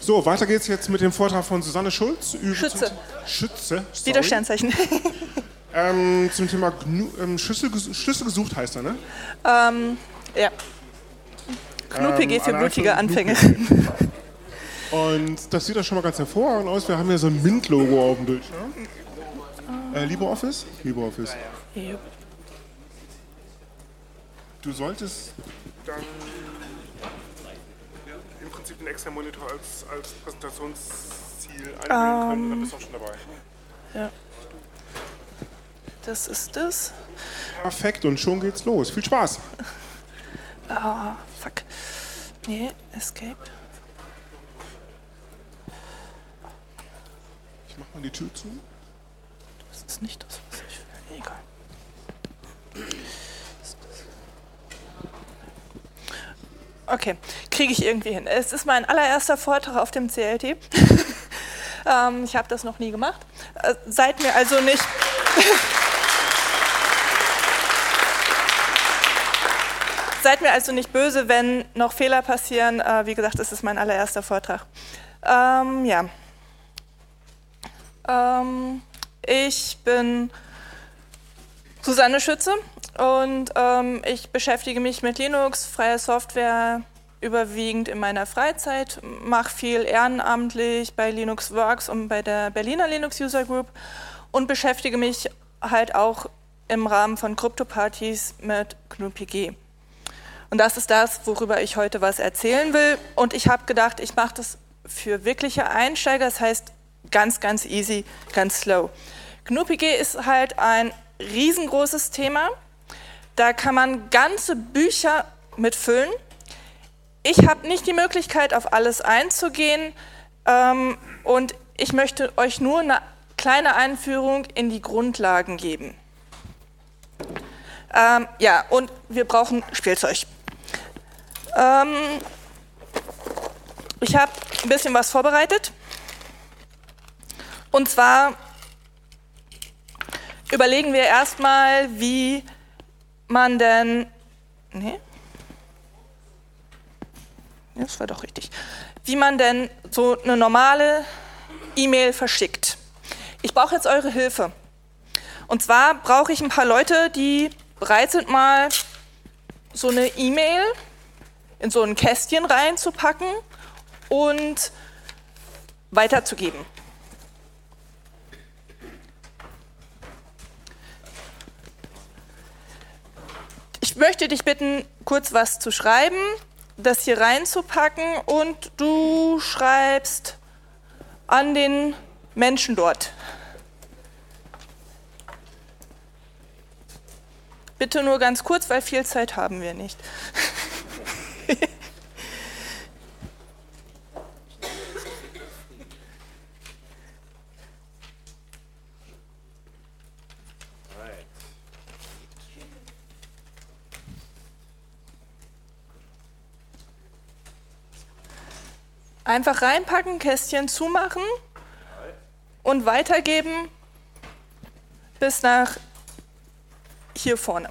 So, weiter geht's jetzt mit dem Vortrag von Susanne Schulz. Schütze. Sorry. Wieder Sternzeichen. Zum Thema Schlüssel gesucht heißt er, ne? Ja. GNU-PG für blutige Anfänge. Und das sieht doch schon mal ganz hervorragend aus. Wir haben hier so ein MINT-Logo auf dem Bildschirm. LibreOffice? LibreOffice. Ja. Du solltest dann im Prinzip den externen Monitor als Präsentationsziel einwählen können, dann bist du auch schon dabei. Ja. Das ist das. Perfekt, und schon geht's los. Viel Spaß. Fuck. Nee, Escape. Ich mach mal die Tür zu. Das ist nicht das, was ich will. Egal. Okay, kriege ich irgendwie hin. Es ist mein allererster Vortrag auf dem CLT. Ich habe das noch nie gemacht. Seid mir also nicht... Seid mir also nicht böse, wenn noch Fehler passieren. Wie gesagt, es ist mein allererster Vortrag. Ich bin Susanne Schütze und ich beschäftige mich mit Linux, freier Software, überwiegend in meiner Freizeit, mache viel ehrenamtlich bei LinuxWorks und bei der Berliner Linux User Group und beschäftige mich halt auch im Rahmen von Krypto-Partys mit GNU-PG. Und das ist das, worüber ich heute was erzählen will. Und ich habe gedacht, ich mache das für wirkliche Einsteiger, das heißt ganz, ganz easy, ganz slow. GNU-PG ist halt ein riesengroßes Thema. Da kann man ganze Bücher mitfüllen. Ich habe nicht die Möglichkeit, auf alles einzugehen. Und ich möchte euch nur eine kleine Einführung in die Grundlagen geben. Und wir brauchen Spielzeug. Ich habe ein bisschen was vorbereitet. Und zwar überlegen wir erstmal, wie man denn... Nee? Das war doch richtig. Wie man denn so eine normale E-Mail verschickt. Ich brauche jetzt eure Hilfe. Und zwar brauche ich ein paar Leute, die bereit sind, mal so eine E-Mail in so ein Kästchen reinzupacken und weiterzugeben. Ich möchte dich bitten, kurz was zu schreiben, das hier reinzupacken und du schreibst an den Menschen dort. Bitte nur ganz kurz, weil viel Zeit haben wir nicht. Einfach reinpacken, Kästchen zumachen und weitergeben bis nach hier vorne.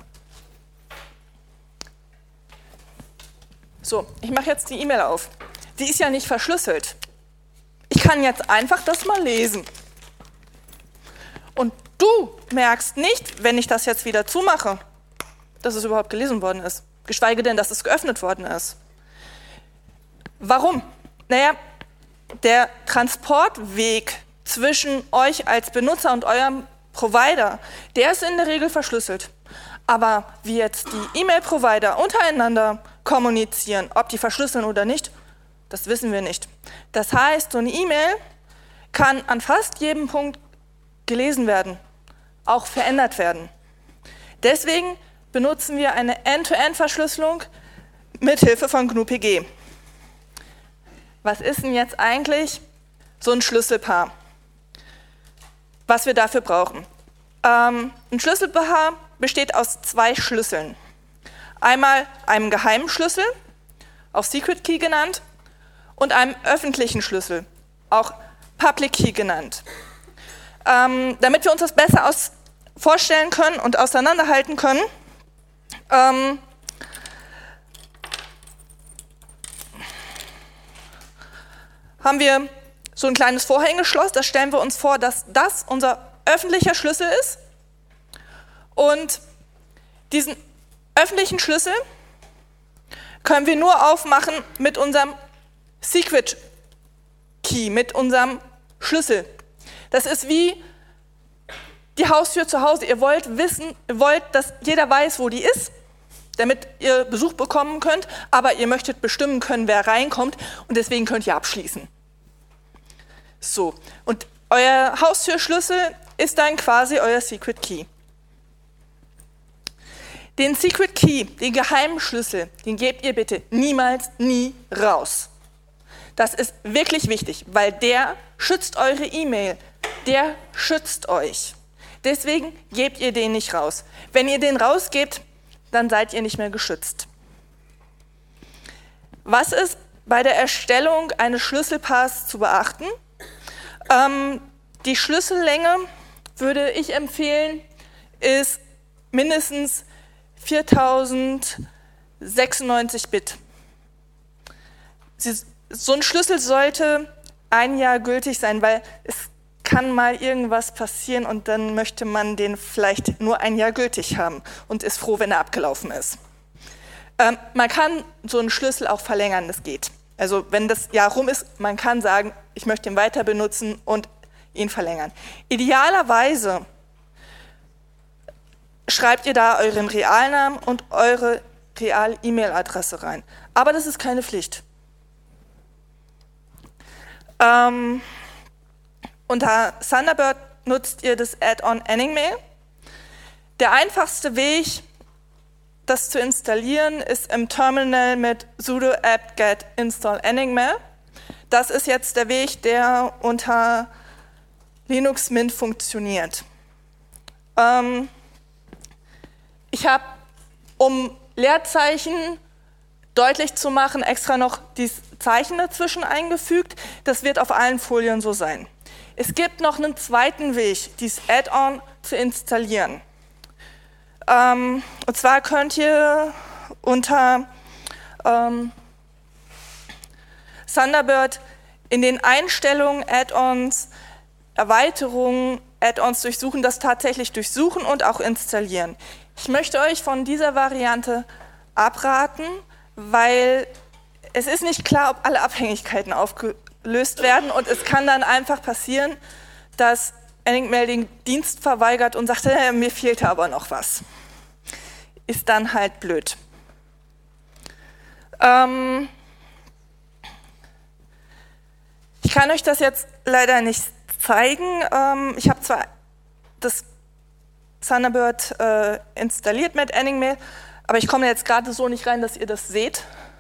So, ich mache jetzt die E-Mail auf. Die ist ja nicht verschlüsselt. Ich kann jetzt einfach das mal lesen. Und du merkst nicht, wenn ich das jetzt wieder zumache, dass es überhaupt gelesen worden ist. Geschweige denn, dass es geöffnet worden ist. Warum? Naja, der Transportweg zwischen euch als Benutzer und eurem Provider, der ist in der Regel verschlüsselt. Aber wie jetzt die E-Mail-Provider untereinander kommunizieren, ob die verschlüsseln oder nicht, das wissen wir nicht. Das heißt, so eine E-Mail kann an fast jedem Punkt gelesen werden, auch verändert werden. Deswegen benutzen wir eine End-to-End-Verschlüsselung mit Hilfe von GNU-PG. Was ist denn jetzt eigentlich so ein Schlüsselpaar, was wir dafür brauchen? Ein Schlüsselpaar besteht aus zwei Schlüsseln. Einmal einem geheimen Schlüssel, auch Secret Key genannt, und einem öffentlichen Schlüssel, auch Public Key genannt. Damit wir uns das besser vorstellen können und auseinanderhalten können, haben wir so ein kleines Vorhängeschloss. Da stellen wir uns vor, dass das unser öffentlicher Schlüssel ist. Und diesen öffentlichen Schlüssel können wir nur aufmachen mit unserem Secret Key, mit unserem Schlüssel. Das ist wie die Haustür zu Hause. Ihr wollt, dass jeder weiß, wo die ist, damit ihr Besuch bekommen könnt, aber ihr möchtet bestimmen können, wer reinkommt und deswegen könnt ihr abschließen. So, und euer Haustürschlüssel ist dann quasi euer Secret Key. Den Secret Key, den geheimen Schlüssel, den gebt ihr bitte niemals, nie raus. Das ist wirklich wichtig, weil der schützt eure E-Mail, der schützt euch. Deswegen gebt ihr den nicht raus. Wenn ihr den rausgebt, dann seid ihr nicht mehr geschützt. Was ist bei der Erstellung eines Schlüsselpaars zu beachten? Die Schlüssellänge, würde ich empfehlen, ist mindestens 4096 Bit. So ein Schlüssel sollte ein Jahr gültig sein, weil es kann mal irgendwas passieren und dann möchte man den vielleicht nur ein Jahr gültig haben und ist froh, wenn er abgelaufen ist. Man kann so einen Schlüssel auch verlängern, das geht. Also wenn das Jahr rum ist, man kann sagen, ich möchte ihn weiter benutzen und ihn verlängern. Idealerweise schreibt ihr da euren Realnamen und eure Real-E-Mail-Adresse rein. Aber das ist keine Pflicht. Unter Thunderbird nutzt ihr das Add-on Anningmail. Der einfachste Weg, das zu installieren, ist im Terminal mit sudo apt-get install Anningmail. Das ist jetzt der Weg, der unter Linux Mint funktioniert. Ich habe, um Leerzeichen deutlich zu machen, extra noch dieses Zeichen dazwischen eingefügt. Das wird auf allen Folien so sein. Es gibt noch einen zweiten Weg, dieses Add-on zu installieren. Und zwar könnt ihr unter Thunderbird in den Einstellungen Add-ons, Erweiterungen, Add-ons durchsuchen, das tatsächlich durchsuchen und auch installieren. Ich möchte euch von dieser Variante abraten, weil es ist nicht klar, ob alle Abhängigkeiten aufgelöst werden und es kann dann einfach passieren, dass Anningmail den Dienst verweigert und sagt, mir fehlte aber noch was. Ist dann halt blöd. Ich kann euch das jetzt leider nicht zeigen. Ich habe zwar das Thunderbird installiert mit Anningmail, aber ich komme jetzt gerade so nicht rein, dass ihr das seht.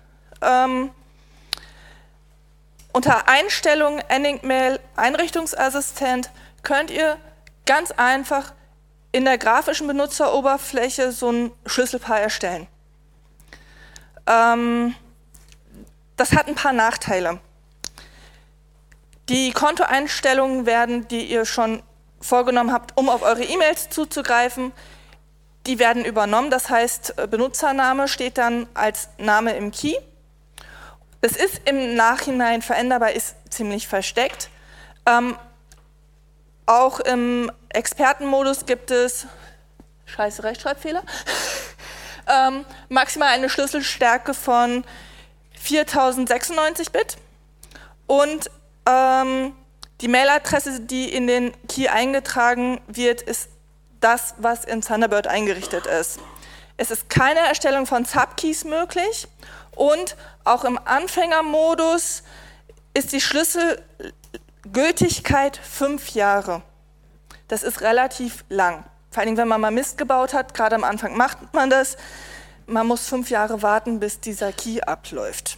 Unter Einstellungen Anningmail Einrichtungsassistent könnt ihr ganz einfach in der grafischen Benutzeroberfläche so ein Schlüsselpaar erstellen. Das hat ein paar Nachteile. Die Kontoeinstellungen werden, die ihr schon vorgenommen habt, um auf eure E-Mails zuzugreifen, die werden übernommen. Das heißt, Benutzername steht dann als Name im Key. Es ist im Nachhinein veränderbar, ist ziemlich versteckt. Auch im Expertenmodus gibt es, Rechtschreibfehler, maximal eine Schlüsselstärke von 4096 Bit und die Mailadresse, die in den Key eingetragen wird, ist das, was in Thunderbird eingerichtet ist. Es ist keine Erstellung von Subkeys möglich und auch im Anfängermodus ist die Schlüsselgültigkeit 5 Jahre. Das ist relativ lang. Vor allem, wenn man mal Mist gebaut hat, gerade am Anfang macht man das. Man muss 5 Jahre warten, bis dieser Key abläuft.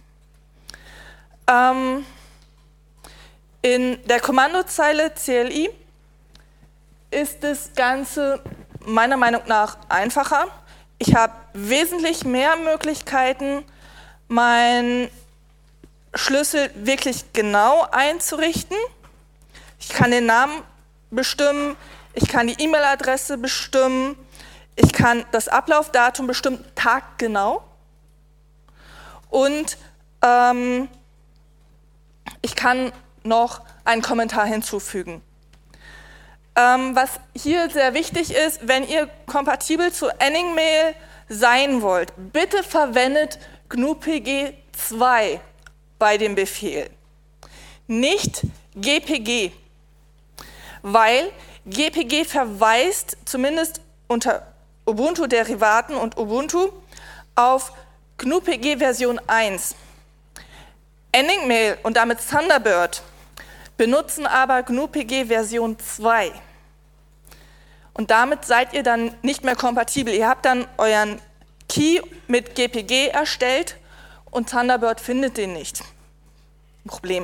In der Kommandozeile CLI ist das Ganze meiner Meinung nach einfacher. Ich habe wesentlich mehr Möglichkeiten, meinen Schlüssel wirklich genau einzurichten. Ich kann den Namen bestimmen, ich kann die E-Mail-Adresse bestimmen, ich kann das Ablaufdatum bestimmen, taggenau. Und ich kann noch einen Kommentar hinzufügen. Was hier sehr wichtig ist, wenn ihr kompatibel zu Anningmail sein wollt, bitte verwendet GNU-PG 2 bei dem Befehl, nicht GPG, weil GPG verweist zumindest unter Ubuntu-Derivaten und Ubuntu auf GNU-PG Version 1. Anningmail und damit Thunderbird benutzen aber GNU-PG Version 2. Und damit seid ihr dann nicht mehr kompatibel. Ihr habt dann euren Key mit GPG erstellt und Thunderbird findet den nicht. Ein Problem.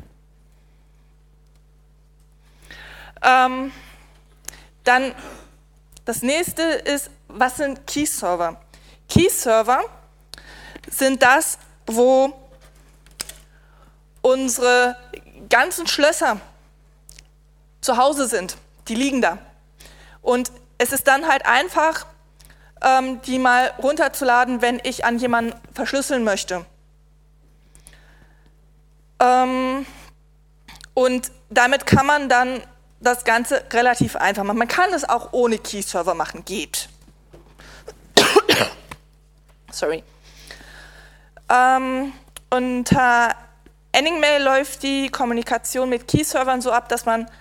Dann das nächste ist, was sind Key-Server? Key-Server sind das, wo unsere ganzen Schlösser zu Hause sind. Die liegen da. Und es ist dann halt einfach, die mal runterzuladen, wenn ich an jemanden verschlüsseln möchte. Und damit kann man dann das Ganze relativ einfach machen. Man kann es auch ohne Key-Server machen, geht. Sorry. Unter Anningmail läuft die Kommunikation mit Key-Servern so ab, dass man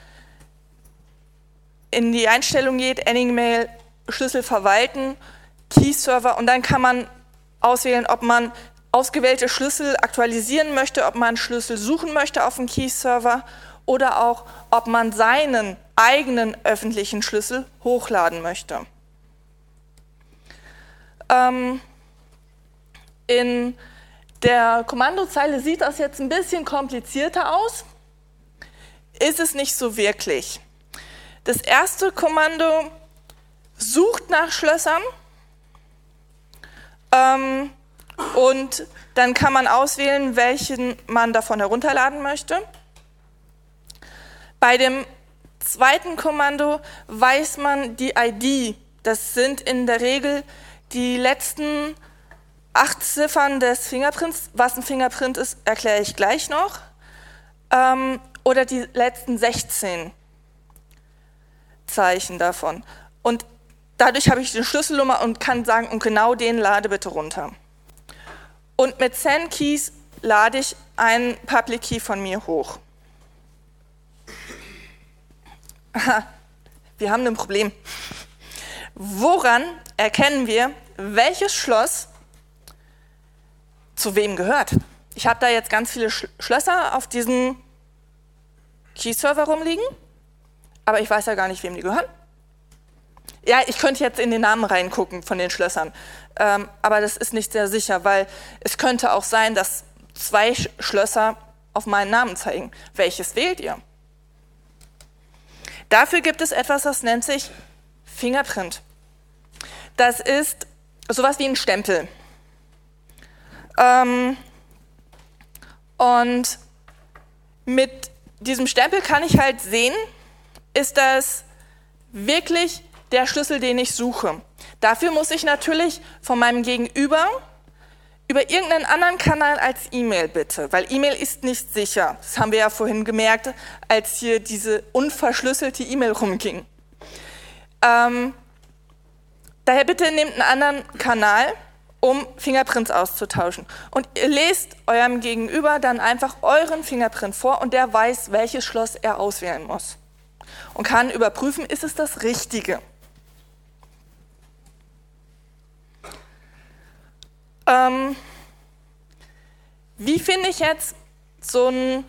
in die Einstellung geht, Anningmail, Schlüssel verwalten, Key-Server und dann kann man auswählen, ob man ausgewählte Schlüssel aktualisieren möchte, ob man Schlüssel suchen möchte auf dem Key-Server oder auch, ob man seinen eigenen öffentlichen Schlüssel hochladen möchte. In der Kommandozeile sieht das jetzt ein bisschen komplizierter aus, ist es nicht so wirklich. Das erste Kommando sucht nach Schlössern und dann kann man auswählen, welchen man davon herunterladen möchte. Bei dem zweiten Kommando weiß man die ID. Das sind in der Regel die letzten 8 Ziffern des Fingerprints. Was ein Fingerprint ist, erkläre ich gleich noch. Oder die letzten 16 Zeichen davon. Und dadurch habe ich die Schlüsselnummer und kann sagen, und genau den lade bitte runter. Und mit SendKeys lade ich einen Public Key von mir hoch. Aha, wir haben ein Problem. Woran erkennen wir, welches Schloss zu wem gehört? Ich habe da jetzt ganz viele Schlösser auf diesem Key-Server rumliegen, aber ich weiß ja gar nicht, wem die gehören. Ja, ich könnte jetzt in den Namen reingucken von den Schlössern, aber das ist nicht sehr sicher, weil es könnte auch sein, dass 2 Schlösser auf meinen Namen zeigen. Welches wählt ihr? Dafür gibt es etwas, das nennt sich Fingerprint. Das ist sowas wie ein Stempel. Und mit diesem Stempel kann ich halt sehen, ist das wirklich der Schlüssel, den ich suche. Dafür muss ich natürlich von meinem Gegenüber über irgendeinen anderen Kanal als E-Mail bitte, weil E-Mail ist nicht sicher. Das haben wir ja vorhin gemerkt, als hier diese unverschlüsselte E-Mail rumging. Daher bitte nehmt einen anderen Kanal, um Fingerprints auszutauschen. Und ihr lest eurem Gegenüber dann einfach euren Fingerprint vor und der weiß, welches Schloss er auswählen muss. Und kann überprüfen, ist es das Richtige. Wie finde ich jetzt so einen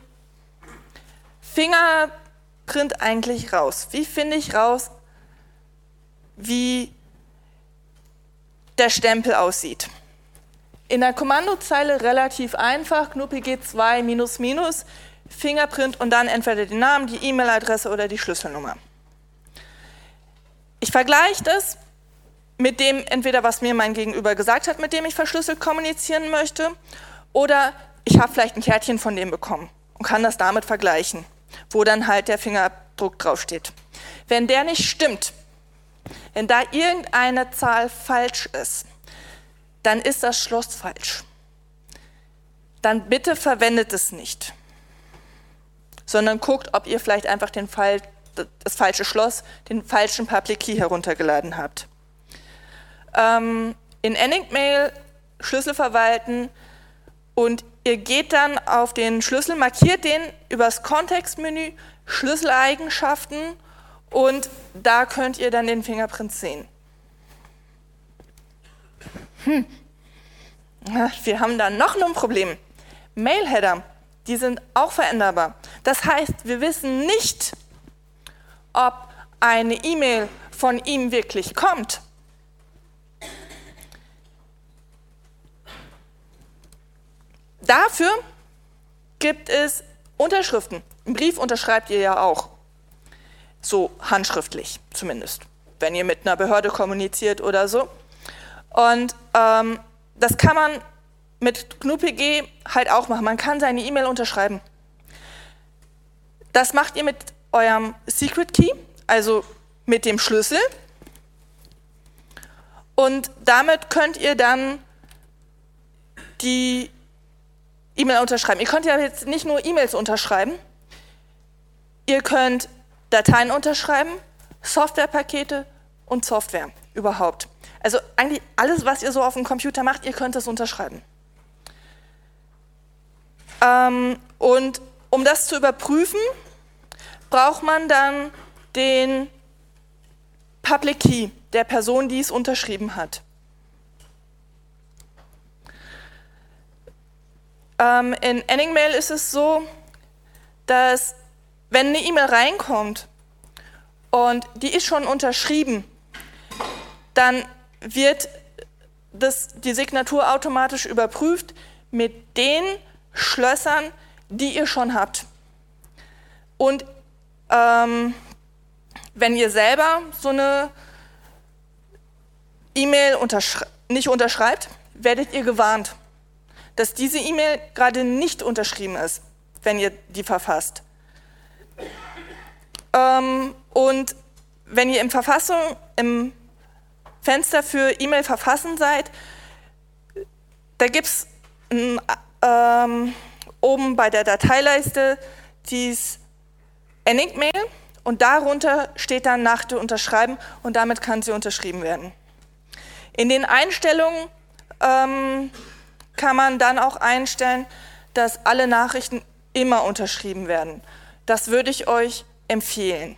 Fingerprint eigentlich raus? Wie finde ich raus, wie der Stempel aussieht? In der Kommandozeile relativ einfach, GNU-PG 2 --, Fingerprint und dann entweder den Namen, die E-Mail-Adresse oder die Schlüsselnummer. Ich vergleiche das mit dem, entweder was mir mein Gegenüber gesagt hat, mit dem ich verschlüsselt kommunizieren möchte, oder ich habe vielleicht ein Kärtchen von dem bekommen und kann das damit vergleichen, wo dann halt der Fingerdruck draufsteht. Wenn der nicht stimmt, wenn da irgendeine Zahl falsch ist, dann ist das Schloss falsch. Dann bitte verwendet es nicht. sondern guckt, ob ihr vielleicht einfach das falsche Schloss, den falschen Public Key heruntergeladen habt. In Enigmail Schlüssel verwalten und ihr geht dann auf den Schlüssel, markiert den übers Kontextmenü, Schlüsseleigenschaften und da könnt ihr dann den Fingerprint sehen. Wir haben da noch ein Problem. Mailheader, die sind auch veränderbar. Das heißt, wir wissen nicht, ob eine E-Mail von ihm wirklich kommt. Dafür gibt es Unterschriften. Einen Brief unterschreibt ihr ja auch. So handschriftlich zumindest, wenn ihr mit einer Behörde kommuniziert oder so. Und das kann man mit GNU-PG halt auch machen. Man kann seine E-Mail unterschreiben. Das macht ihr mit eurem Secret Key, also mit dem Schlüssel. Und damit könnt ihr dann die E-Mail unterschreiben. Ihr könnt ja jetzt nicht nur E-Mails unterschreiben, ihr könnt Dateien unterschreiben, Softwarepakete und Software überhaupt. Also eigentlich alles, was ihr so auf dem Computer macht, ihr könnt es unterschreiben. Und um das zu überprüfen, braucht man dann den Public Key der Person, die es unterschrieben hat. In Enigmail ist es so, dass wenn eine E-Mail reinkommt und die ist schon unterschrieben, dann wird die Signatur automatisch überprüft mit den Schlössern, die ihr schon habt. Und wenn ihr selber so eine E-Mail nicht unterschreibt, werdet ihr gewarnt, dass diese E-Mail gerade nicht unterschrieben ist, wenn ihr die verfasst. Und wenn ihr im Fenster für E-Mail verfassen seid, da gibt es oben bei der Dateileiste dieses Enigmail und darunter steht dann Nachricht unterschreiben und damit kann sie unterschrieben werden. In den Einstellungen kann man dann auch einstellen, dass alle Nachrichten immer unterschrieben werden. Das würde ich euch empfehlen.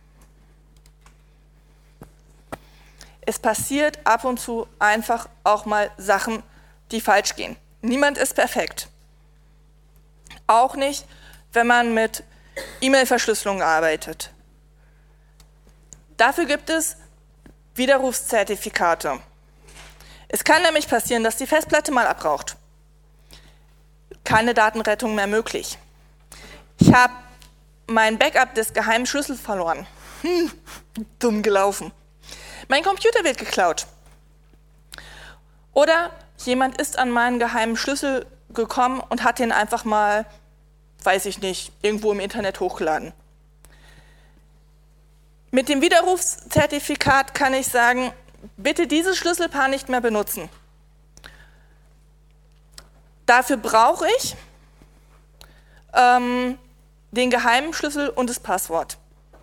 Es passiert ab und zu einfach auch mal Sachen, die falsch gehen. Niemand ist perfekt. Auch nicht, wenn man mit E-Mail-Verschlüsselung arbeitet. Dafür gibt es Widerrufszertifikate. Es kann nämlich passieren, dass die Festplatte mal abraucht. Keine Datenrettung mehr möglich. Ich habe mein Backup des geheimen Schlüssels verloren. Dumm gelaufen. Mein Computer wird geklaut. Oder jemand ist an meinen geheimen Schlüssel gekommen und hat den einfach mal, weiß ich nicht, irgendwo im Internet hochgeladen. Mit dem Widerrufszertifikat kann ich sagen, bitte dieses Schlüsselpaar nicht mehr benutzen. Dafür brauche ich den geheimen Schlüssel und das Passwort.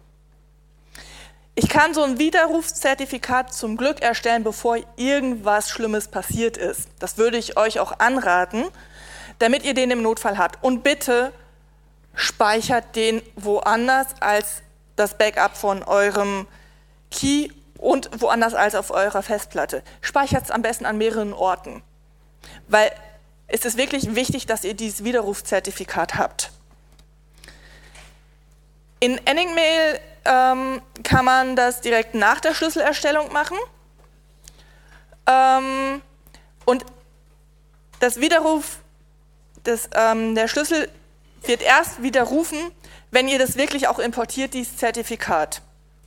Ich kann so ein Widerrufszertifikat zum Glück erstellen, bevor irgendwas Schlimmes passiert ist. Das würde ich euch auch anraten, damit ihr den im Notfall habt. Und bitte speichert den woanders als das Backup von eurem Key und woanders als auf eurer Festplatte. Speichert es am besten an mehreren Orten, weil es ist wirklich wichtig, dass ihr dieses Widerrufszertifikat habt. In Enigmail kann man das direkt nach der Schlüsselerstellung machen. Und das Widerruf, der Schlüssel wird erst widerrufen, wenn ihr das wirklich auch importiert, dieses Zertifikat.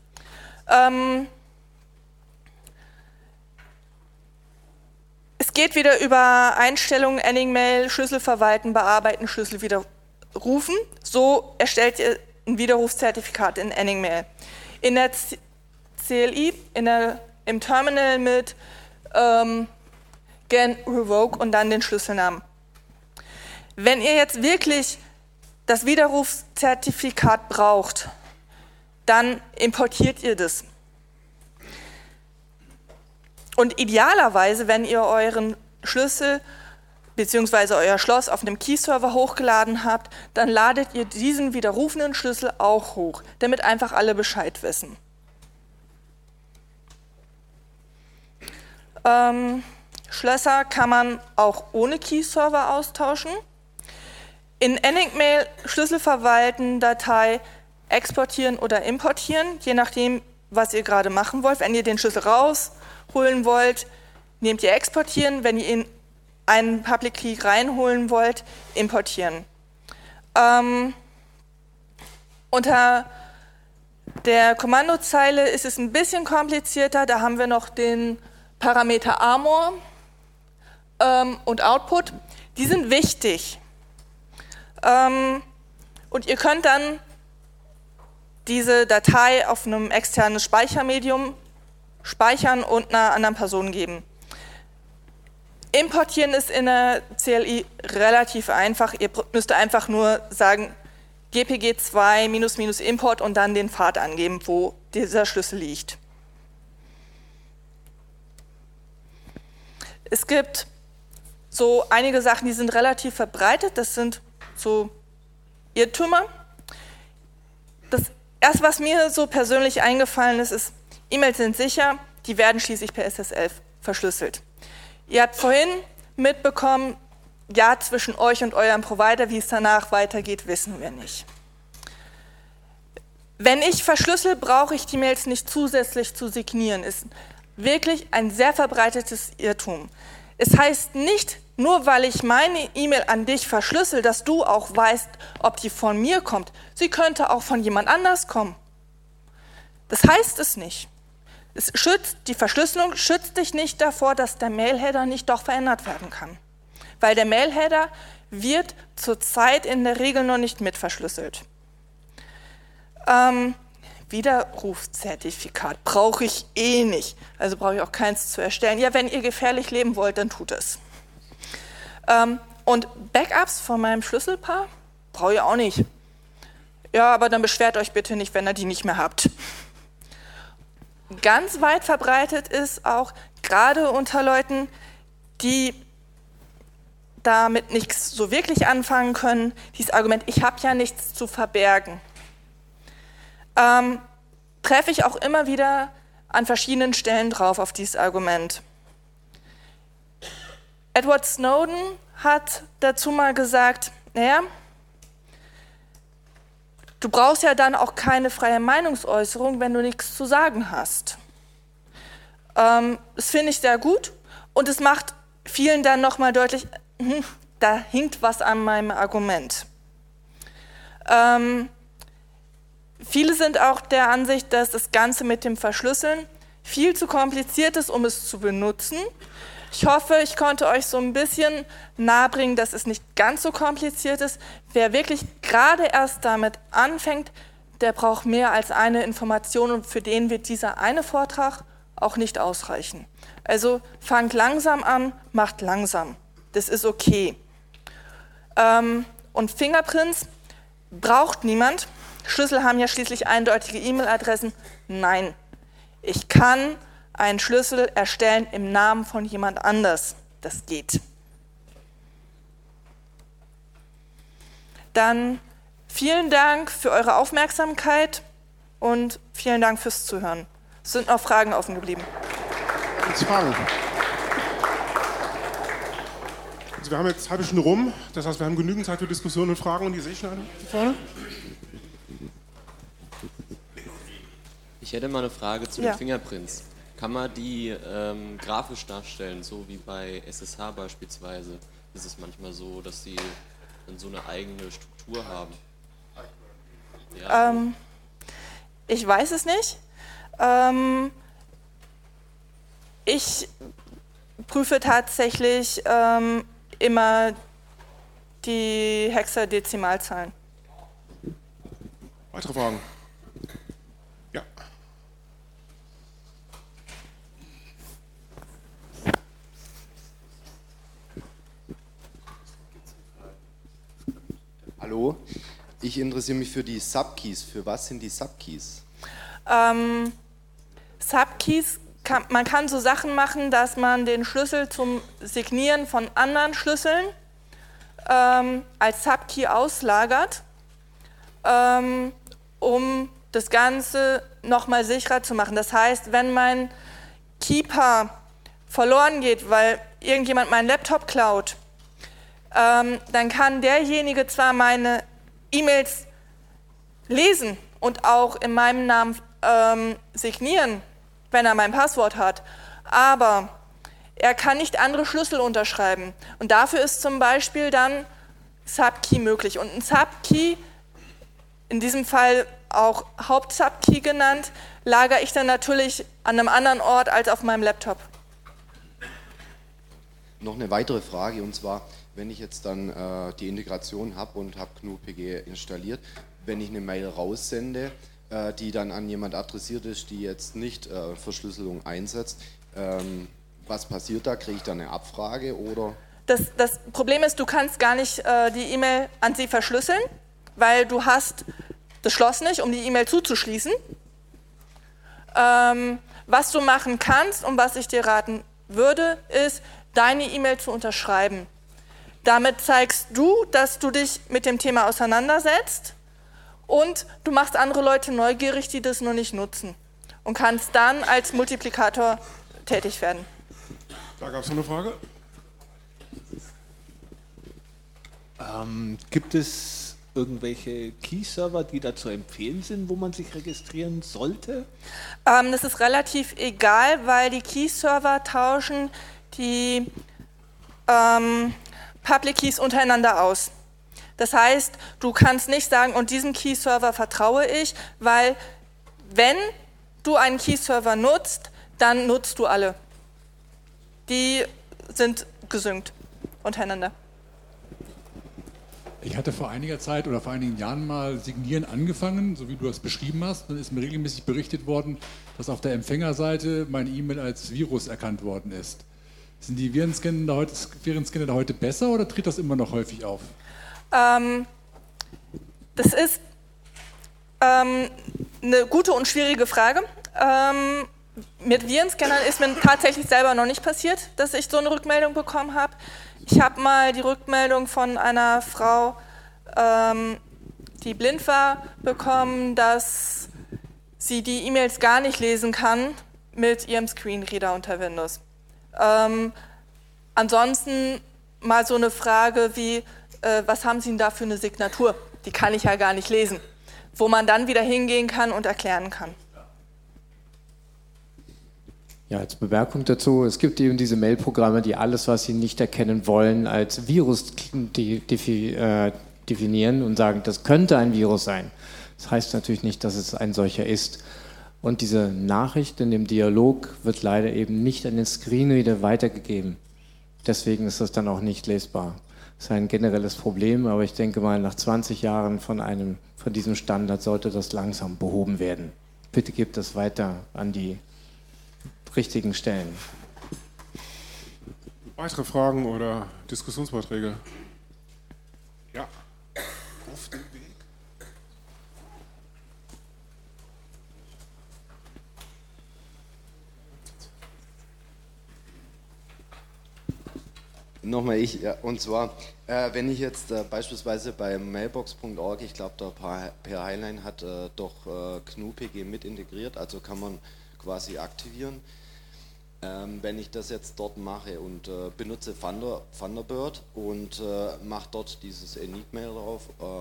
Es geht wieder über Einstellungen, Enigmail, Schlüssel verwalten, bearbeiten, Schlüssel widerrufen. So erstellt ihr ein Widerrufszertifikat in Enigmail. In der CLI, im Terminal mit gen revoke und dann den Schlüsselnamen. Wenn ihr jetzt wirklich das Widerrufszertifikat braucht, dann importiert ihr das. Und idealerweise, wenn ihr euren Schlüssel bzw. euer Schloss auf einem Key-Server hochgeladen habt, dann ladet ihr diesen widerrufenen Schlüssel auch hoch, damit einfach alle Bescheid wissen. Schlösser kann man auch ohne Key-Server austauschen. In Enigmail Schlüssel verwalten, Datei exportieren oder importieren, je nachdem, was ihr gerade machen wollt. Wenn ihr den Schlüssel rausholen wollt, nehmt ihr exportieren. Wenn ihr in einen Public Key reinholen wollt, importieren. Unter der Kommandozeile ist es ein bisschen komplizierter. Da haben wir noch den Parameter Armor und Output. Die sind wichtig. Und ihr könnt dann diese Datei auf einem externen Speichermedium speichern und einer anderen Person geben. Importieren ist in der CLI relativ einfach. Ihr müsst einfach nur sagen gpg2 -- import und dann den Pfad angeben, wo dieser Schlüssel liegt. Es gibt so einige Sachen, die sind relativ verbreitet. Das sind so Irrtümer. Das erste, was mir so persönlich eingefallen ist, ist, E-Mails sind sicher, die werden schließlich per SSL verschlüsselt. Ihr habt vorhin mitbekommen, ja, zwischen euch und eurem Provider, wie es danach weitergeht, wissen wir nicht. Wenn ich verschlüssel, brauche ich die Mails nicht zusätzlich zu signieren. Ist wirklich ein sehr verbreitetes Irrtum. Es heißt nicht, nur weil ich meine E-Mail an dich verschlüssel, dass du auch weißt, ob die von mir kommt. Sie könnte auch von jemand anders kommen. Das heißt es nicht. Die Verschlüsselung schützt dich nicht davor, dass der Mailheader nicht doch verändert werden kann. Weil der Mailheader wird zurzeit in der Regel noch nicht mitverschlüsselt. Widerrufszertifikat brauche ich eh nicht, also brauche ich auch keins zu erstellen. Ja, wenn ihr gefährlich leben wollt, dann tut es. Und Backups von meinem Schlüsselpaar brauche ich auch nicht. Ja, aber dann beschwert euch bitte nicht, wenn ihr die nicht mehr habt. Ganz weit verbreitet ist auch, gerade unter Leuten, die damit nichts so wirklich anfangen können, dieses Argument, ich habe ja nichts zu verbergen. Treffe ich auch immer wieder an verschiedenen Stellen drauf auf dieses Argument. Edward Snowden hat dazu mal gesagt, naja, du brauchst ja dann auch keine freie Meinungsäußerung, wenn du nichts zu sagen hast. Das finde ich sehr gut und es macht vielen dann nochmal deutlich, da hinkt was an meinem Argument. Viele sind auch der Ansicht, dass das Ganze mit dem Verschlüsseln viel zu kompliziert ist, um es zu benutzen. Ich hoffe, ich konnte euch so ein bisschen nahebringen, dass es nicht ganz so kompliziert ist. Wer wirklich gerade erst damit anfängt, der braucht mehr als eine Information und für den wird dieser eine Vortrag auch nicht ausreichen. Also fangt langsam an, macht langsam. Das ist okay. Und Fingerprints braucht niemand. Schlüssel haben ja schließlich eindeutige E-Mail-Adressen. Nein, ich kann einen Schlüssel erstellen im Namen von jemand anders. Das geht. Dann vielen Dank für eure Aufmerksamkeit und vielen Dank fürs Zuhören. Es sind noch Fragen offen geblieben. Fragen. Also wir haben jetzt eine halbe Stunde rum, das heißt, wir haben genügend Zeit für Diskussionen und Fragen und die sehe ich schon alle hier vorne. Ich hätte mal eine Frage zu den Fingerprints. Kann man die grafisch darstellen, so wie bei SSH beispielsweise? Ist es manchmal so, dass sie dann so eine eigene Struktur haben? Ja, ich weiß es nicht. Ich prüfe tatsächlich immer die Hexadezimalzahlen. Weitere Fragen? Ja. Hallo, Ich interessiere mich für die Subkeys. Für was sind die Subkeys? Subkeys, man kann so Sachen machen, dass man den Schlüssel zum Signieren von anderen Schlüsseln als Subkey auslagert, um das Ganze nochmal sicherer zu machen. Das heißt, wenn mein Keeper verloren geht, weil irgendjemand meinen Laptop klaut, dann kann derjenige zwar meine E-Mails lesen und auch in meinem Namen signieren, wenn er mein Passwort hat, aber er kann nicht andere Schlüssel unterschreiben. Und dafür ist zum Beispiel dann Subkey möglich. Und ein Subkey, in diesem Fall auch Haupt-Subkey genannt, lagere ich dann natürlich an einem anderen Ort als auf meinem Laptop. Noch eine weitere Frage, und zwar, wenn ich jetzt dann die Integration habe und habe GNU-PG installiert, wenn ich eine Mail raussende, die dann an jemand adressiert ist, die jetzt nicht Verschlüsselung einsetzt, was passiert da? Kriege ich da eine Abfrage oder? Das Problem ist, du kannst gar nicht die E-Mail an sie verschlüsseln, weil du hast das Schloss nicht, um die E-Mail zuzuschließen. Was du machen kannst und was ich dir raten würde, ist, deine E-Mail zu unterschreiben. Damit zeigst du, dass du dich mit dem Thema auseinandersetzt und du machst andere Leute neugierig, die das nur nicht nutzen und kannst dann als Multiplikator tätig werden. Da gab es noch eine Frage. Gibt es irgendwelche Key-Server, die da zu empfehlen sind, wo man sich registrieren sollte? Das ist relativ egal, weil die Key-Server tauschen die Public Keys untereinander aus. Das heißt, du kannst nicht sagen, und diesem Key-Server vertraue ich, weil wenn du einen Key-Server nutzt, dann nutzt du alle. Die sind gesynkt untereinander. Ich hatte vor einiger Zeit oder vor einigen Jahren mal Signieren angefangen, so wie du das beschrieben hast. Dann ist mir regelmäßig berichtet worden, dass auf der Empfängerseite meine E-Mail als Virus erkannt worden ist. Sind die Virenscanner da heute besser oder tritt das immer noch häufig auf? Das ist eine gute und schwierige Frage. Mit Virenscannern ist mir tatsächlich selber noch nicht passiert, dass ich so eine Rückmeldung bekommen habe. Ich habe mal die Rückmeldung von einer Frau, die blind war, bekommen, dass sie die E-Mails gar nicht lesen kann mit ihrem Screenreader unter Windows. Ansonsten mal so eine Frage wie, was haben Sie denn da für eine Signatur? Die kann ich ja gar nicht lesen. Wo man dann wieder hingehen kann und erklären kann. Ja, als Bemerkung dazu, es gibt eben diese Mail-Programme, die alles, was sie nicht erkennen wollen, als Virus definieren und sagen, das könnte ein Virus sein. Das heißt natürlich nicht, dass es ein solcher ist. Und diese Nachricht in dem Dialog wird leider eben nicht an den Screenreader weitergegeben. Deswegen ist das dann auch nicht lesbar. Das ist ein generelles Problem, aber ich denke mal, nach 20 Jahren von diesem Standard sollte das langsam behoben werden. Bitte gebt das weiter an die richtigen Stellen. Weitere Fragen oder Diskussionsbeiträge? Ja. Auf dem Weg. Nochmal ich, ja, und zwar, wenn ich jetzt beispielsweise bei mailbox.org, ich glaube, der Per Heinlein hat doch GNU-PG mit integriert, also kann man quasi aktivieren. Wenn ich das jetzt dort mache und benutze Thunderbird und mache dort dieses Enigmail drauf,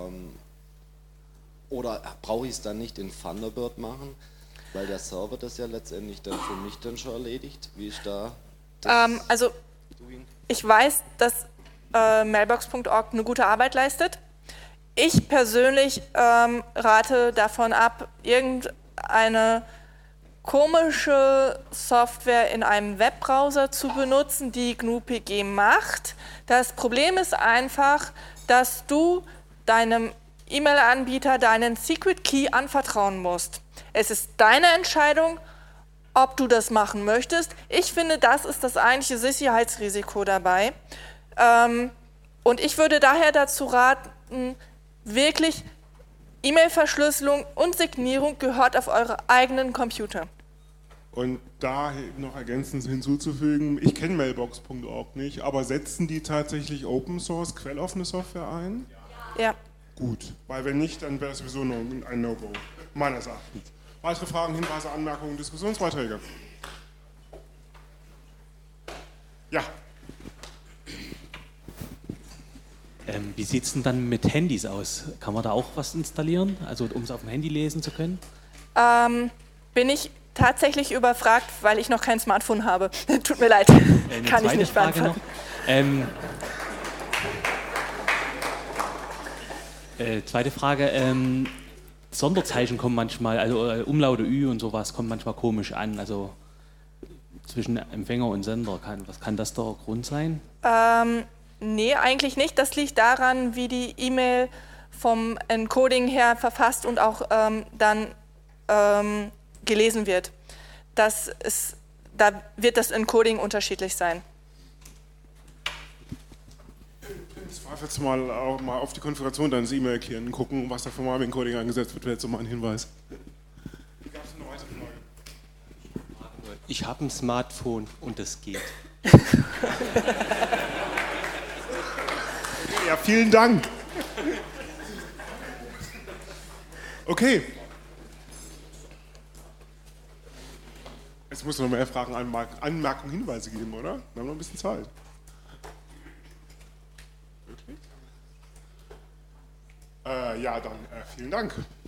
oder brauche ich es dann nicht in Thunderbird machen, weil der Server das ja letztendlich dann für mich dann schon erledigt? Wie ist da das also ich weiß, dass mailbox.org eine gute Arbeit leistet. Ich persönlich rate davon ab, irgendeine komische Software in einem Webbrowser zu benutzen, die GNU-PG macht. Das Problem ist einfach, dass du deinem E-Mail-Anbieter deinen Secret Key anvertrauen musst. Es ist deine Entscheidung, ob du das machen möchtest. Ich finde, das ist das eigentliche Sicherheitsrisiko dabei. Und ich würde daher dazu raten, wirklich E-Mail-Verschlüsselung und Signierung gehört auf eure eigenen Computer. Und da noch ergänzend hinzuzufügen, ich kenne Mailbox.org nicht, aber setzen die tatsächlich Open Source, quelloffene Software ein? Ja. Gut, weil wenn nicht, dann wäre es sowieso ein No-Go, meines Erachtens. Weitere Fragen, Hinweise, Anmerkungen, Diskussionsbeiträge? Ja. Wie sieht es denn dann mit Handys aus? Kann man da auch was installieren, also um es auf dem Handy lesen zu können? Bin ich tatsächlich überfragt, weil ich noch kein Smartphone habe. Tut mir leid, kann ich nicht beantworten. Zweite Frage, Sonderzeichen kommen manchmal, also Umlaute Ü und sowas kommen manchmal komisch an, also zwischen Empfänger und Sender. Was kann das der Grund sein? Nee, eigentlich nicht. Das liegt daran, wie die E-Mail vom Encoding her verfasst und auch dann gelesen wird. Da wird das Encoding unterschiedlich sein. Im Zweifelsfall auch mal auf die Konfiguration deines E-Mail-Klienten gucken, was da für Marvin-Coding eingesetzt wird, wäre jetzt so mal ein Hinweis. Gab es eine weitere Frage? Ich habe ein Smartphone und das geht. Ja, vielen Dank. Okay. Jetzt musst du noch mehr Fragen, Anmerkungen, Hinweise geben, oder? Wir haben noch ein bisschen Zeit. Wirklich? Ja, dann vielen Dank.